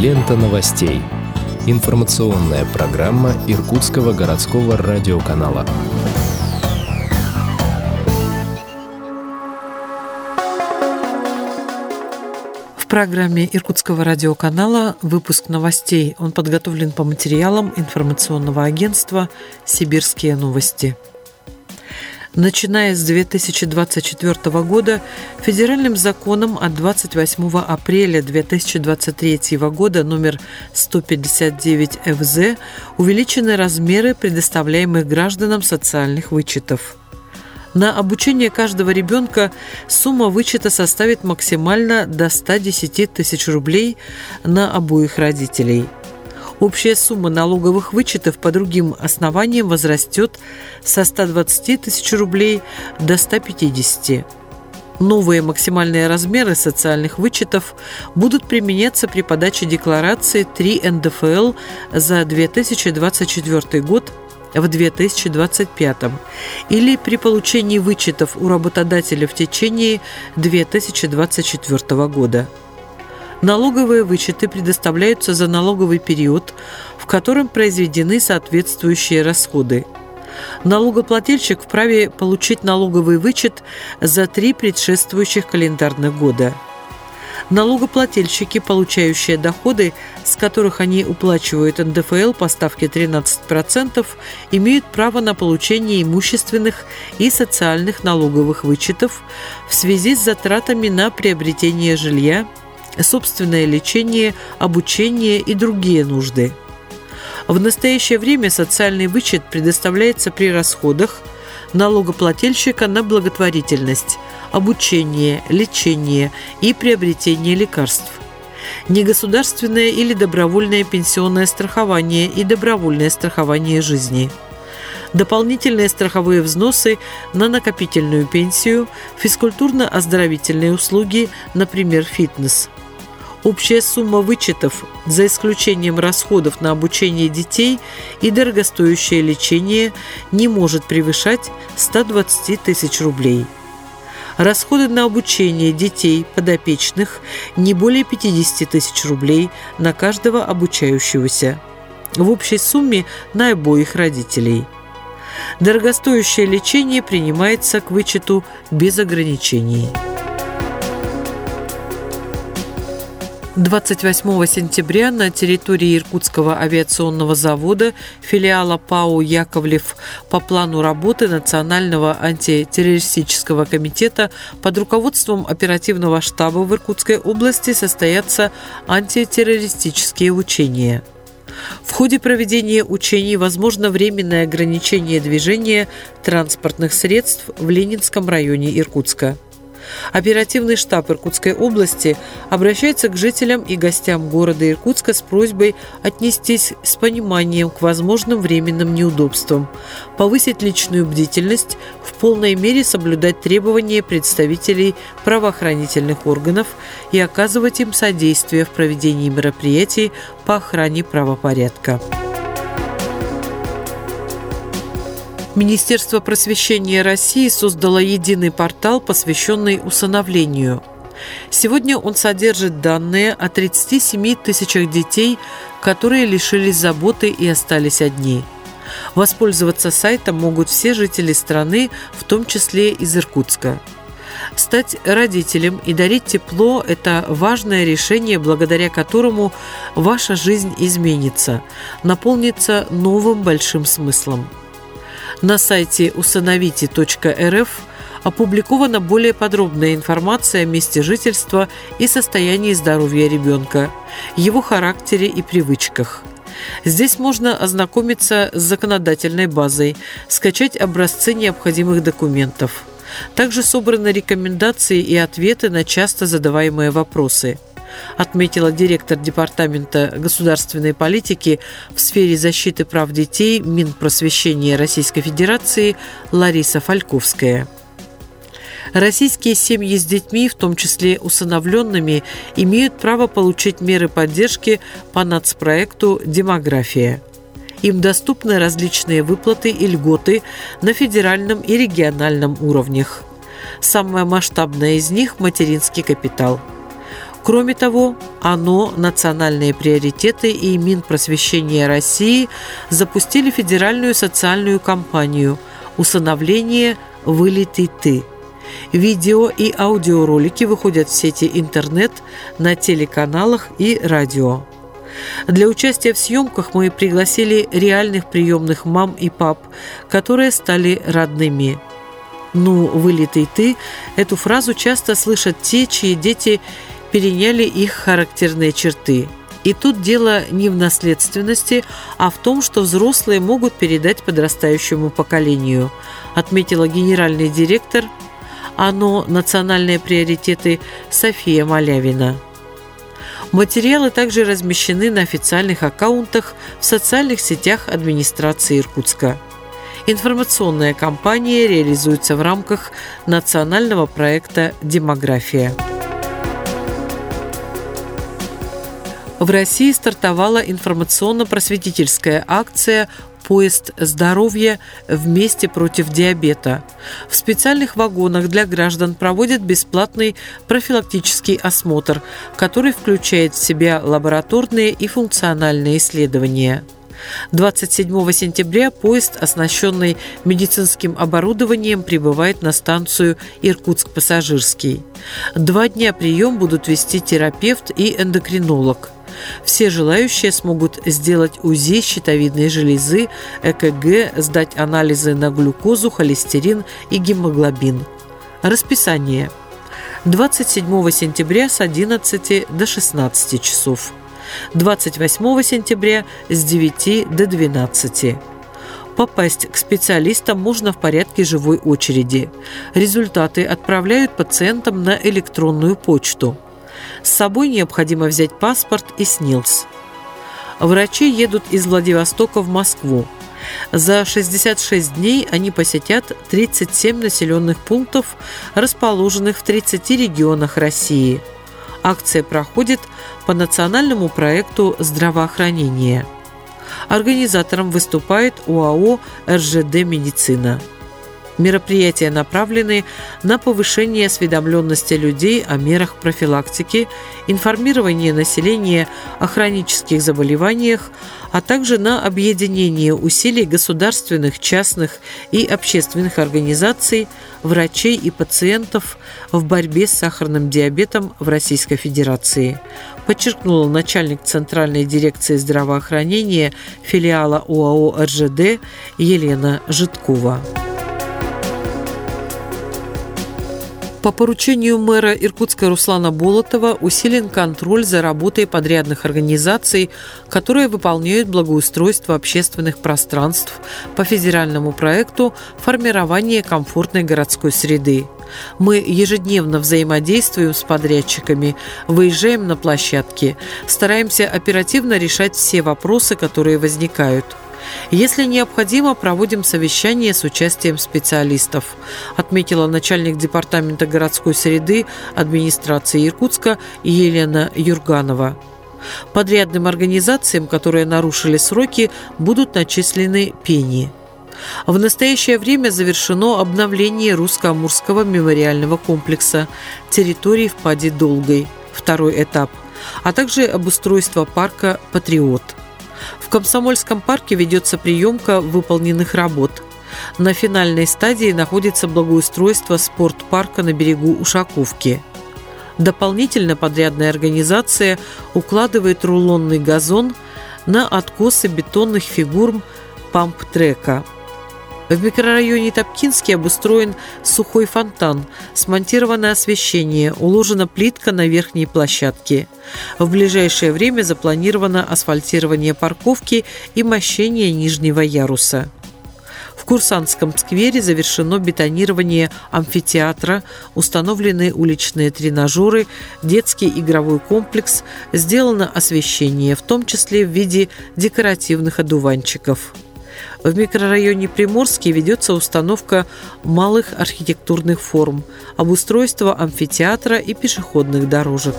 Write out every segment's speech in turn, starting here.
Лента новостей. Информационная программа Иркутского городского радиоканала. В программе Иркутского радиоканала выпуск новостей. Он подготовлен по материалам информационного агентства «Сибирские новости». Начиная с 2024 года федеральным законом от 28 апреля 2023 года номер 159 ФЗ увеличены размеры предоставляемых гражданам социальных вычетов. На обучение каждого ребенка сумма вычета составит максимально до 110 тысяч рублей на обоих родителей. Общая сумма налоговых вычетов по другим основаниям возрастет со 120 тысяч рублей до 150. Новые максимальные размеры социальных вычетов будут применяться при подаче декларации 3 НДФЛ за 2024 год в 2025 или при получении вычетов у работодателя в течение 2024 года. Налоговые вычеты предоставляются за налоговый период, в котором произведены соответствующие расходы. Налогоплательщик вправе получить налоговый вычет за 3 предшествующих календарных года. Налогоплательщики, получающие доходы, с которых они уплачивают НДФЛ по ставке 13%, имеют право на получение имущественных и социальных налоговых вычетов в связи с затратами на приобретение жилья, собственное лечение, обучение и другие нужды. В настоящее время социальный вычет предоставляется при расходах налогоплательщика на благотворительность, обучение, лечение и приобретение лекарств, негосударственное или добровольное пенсионное страхование и добровольное страхование жизни, дополнительные страховые взносы на накопительную пенсию, физкультурно-оздоровительные услуги, например, фитнес. Общая сумма вычетов, за исключением расходов на обучение детей и дорогостоящее лечение, не может превышать 120 тысяч рублей. Расходы на обучение детей подопечных не более 50 тысяч рублей на каждого обучающегося, в общей сумме на обоих родителей. Дорогостоящее лечение принимается к вычету без ограничений. 28 сентября на территории Иркутского авиационного завода филиала ПАО «Яковлев» по плану работы Национального антитеррористического комитета под руководством оперативного штаба в Иркутской области состоятся антитеррористические учения. В ходе проведения учений возможно временное ограничение движения транспортных средств в Ленинском районе Иркутска. Оперативный штаб Иркутской области обращается к жителям и гостям города Иркутска с просьбой отнестись с пониманием к возможным временным неудобствам, повысить личную бдительность, в полной мере соблюдать требования представителей правоохранительных органов и оказывать им содействие в проведении мероприятий по охране правопорядка. Министерство просвещения России создало единый портал, посвященный усыновлению. Сегодня он содержит данные о 37 тысячах детей, которые лишились заботы и остались одни. Воспользоваться сайтом могут все жители страны, в том числе из Иркутска. Стать родителем и дарить тепло – это важное решение, благодаря которому ваша жизнь изменится, наполнится новым большим смыслом. На сайте усыновите.рф опубликована более подробная информация о месте жительства и состоянии здоровья ребенка, его характере и привычках. Здесь можно ознакомиться с законодательной базой, скачать образцы необходимых документов. Также собраны рекомендации и ответы на часто задаваемые вопросы, отметила директор Департамента государственной политики в сфере защиты прав детей Минпросвещения Российской Федерации Лариса Фальковская. Российские семьи с детьми, в том числе усыновленными, имеют право получить меры поддержки по нацпроекту «Демография». Им доступны различные выплаты и льготы на федеральном и региональном уровнях. Самая масштабная из них – материнский капитал. Кроме того, ОНО, национальные приоритеты и Минпросвещения России запустили федеральную социальную кампанию «Усыновление. Вылитый ты». Видео и аудиоролики выходят в сети интернет, на телеканалах и радио. Для участия в съемках мы пригласили реальных приемных мам и пап, которые стали родными. «Ну, вылитый ты» – эту фразу часто слышат те, чьи дети переняли их характерные черты. И тут дело не в наследственности, а в том, что взрослые могут передать подрастающему поколению, отметила генеральный директор ОНО «Национальные приоритеты» София Малявина. Материалы также размещены на официальных аккаунтах в социальных сетях администрации Иркутска. Информационная кампания реализуется в рамках национального проекта «Демография». В России стартовала информационно-просветительская акция «Поезд здоровья. Вместе против диабета». В специальных вагонах для граждан проводят бесплатный профилактический осмотр, который включает в себя лабораторные и функциональные исследования. 27 сентября поезд, оснащенный медицинским оборудованием, прибывает на станцию Иркутск-Пассажирский. 2 дня прием будут вести терапевт и эндокринолог. Все желающие смогут сделать УЗИ щитовидной железы, ЭКГ, сдать анализы на глюкозу, холестерин и гемоглобин. Расписание. 27 сентября с 11 до 16 часов. 28 сентября с 9 до 12. Попасть к специалистам можно в порядке живой очереди. Результаты отправляют пациентам на электронную почту. С собой необходимо взять паспорт и СНИЛС. Врачи едут из Владивостока в Москву. За 66 дней они посетят 37 населенных пунктов, расположенных в 30 регионах России. Акция проходит по национальному проекту здравоохранения. Организатором выступает ОАО «РЖД Медицина». Мероприятия направлены на повышение осведомленности людей о мерах профилактики, информирование населения о хронических заболеваниях, а также на объединение усилий государственных, частных и общественных организаций, врачей и пациентов в борьбе с сахарным диабетом в Российской Федерации, подчеркнула начальник Центральной дирекции здравоохранения филиала ОАО «РЖД» Елена Житкова. По поручению мэра Иркутска Руслана Болотова усилен контроль за работой подрядных организаций, которые выполняют благоустройство общественных пространств по федеральному проекту «Формирование комфортной городской среды». Мы ежедневно взаимодействуем с подрядчиками, выезжаем на площадки, стараемся оперативно решать все вопросы, которые возникают. Если необходимо, проводим совещания с участием специалистов, отметила начальник департамента городской среды администрации Иркутска Елена Юрганова. Подрядным организациям, которые нарушили сроки, будут начислены пени. В настоящее время завершено обновление Русско-Амурского мемориального комплекса, территории впади Долгой, второй этап, а также обустройство парка «Патриот». В Комсомольском парке ведется приемка выполненных работ. На финальной стадии находится благоустройство спортпарка на берегу Ушаковки. Дополнительно подрядная организация укладывает рулонный газон на откосы бетонных фигур памп-трека. В микрорайоне Топкинский обустроен сухой фонтан, смонтировано освещение, уложена плитка на верхней площадке. В ближайшее время запланировано асфальтирование парковки и мощение нижнего яруса. В Курсантском сквере завершено бетонирование амфитеатра, установлены уличные тренажеры, детский игровой комплекс, сделано освещение, в том числе в виде декоративных одуванчиков. В микрорайоне Приморский ведется установка малых архитектурных форм, обустройство амфитеатра и пешеходных дорожек.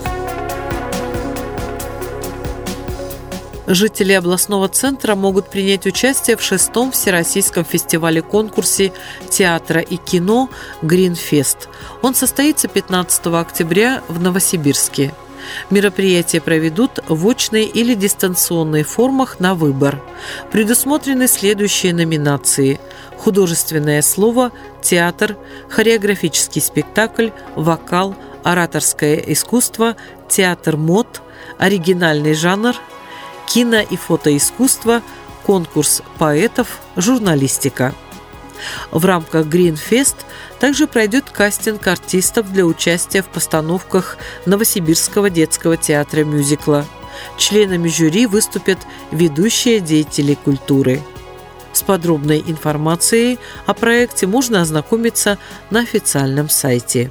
Жители областного центра могут принять участие в 6-м Всероссийском фестивале-конкурсе театра и кино «Гринфест». Он состоится 15 октября в Новосибирске. Мероприятия проведут в очной или дистанционной формах на выбор. Предусмотрены следующие номинации: художественное слово, театр, хореографический спектакль, вокал, ораторское искусство, театр мод, оригинальный жанр, кино- и фотоискусство, конкурс поэтов, журналистика. В рамках Greenfest также пройдет кастинг артистов для участия в постановках Новосибирского детского театра мюзикла. Членами жюри выступят ведущие деятели культуры. С подробной информацией о проекте можно ознакомиться на официальном сайте.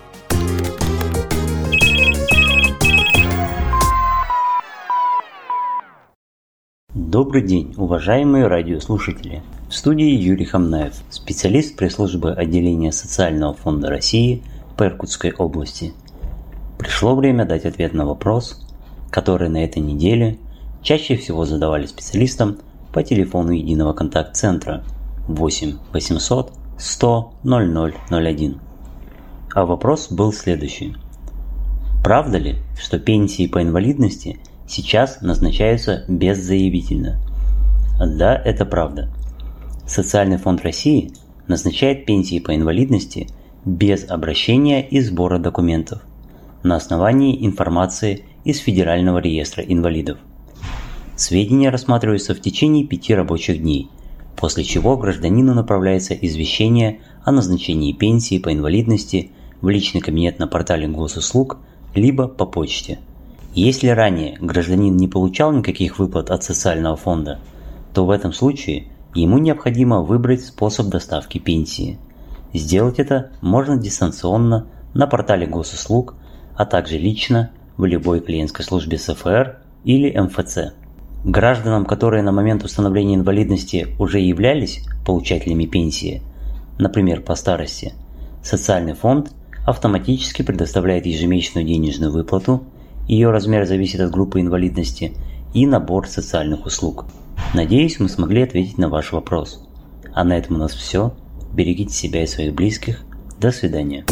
Добрый день, уважаемые радиослушатели! В студии Юрий Хамнаев, специалист пресс-службы отделения Социального фонда России по Иркутской области. Пришло время дать ответ на вопрос, который на этой неделе чаще всего задавали специалистам по телефону единого контакт-центра 8 800 100 0001. А вопрос был следующий. Правда ли, что пенсии по инвалидности сейчас назначаются беззаявительно? Да, это правда. Социальный фонд России назначает пенсии по инвалидности без обращения и сбора документов на основании информации из Федерального реестра инвалидов. Сведения рассматриваются в течение 5 рабочих дней, после чего гражданину направляется извещение о назначении пенсии по инвалидности в личный кабинет на портале госуслуг либо по почте. Если ранее гражданин не получал никаких выплат от социального фонда, то в этом случае ему необходимо выбрать способ доставки пенсии. Сделать это можно дистанционно на портале госуслуг, а также лично в любой клиентской службе СФР или МФЦ. Гражданам, которые на момент установления инвалидности уже являлись получателями пенсии, например, по старости, социальный фонд автоматически предоставляет ежемесячную денежную выплату, ее размер зависит от группы инвалидности, и набор социальных услуг. Надеюсь, мы смогли ответить на ваш вопрос. А на этом у нас все. Берегите себя и своих близких. До свидания.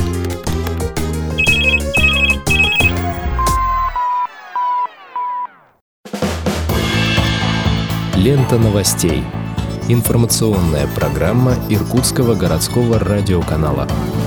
Лента новостей. Информационная программа Иркутского городского радиоканала.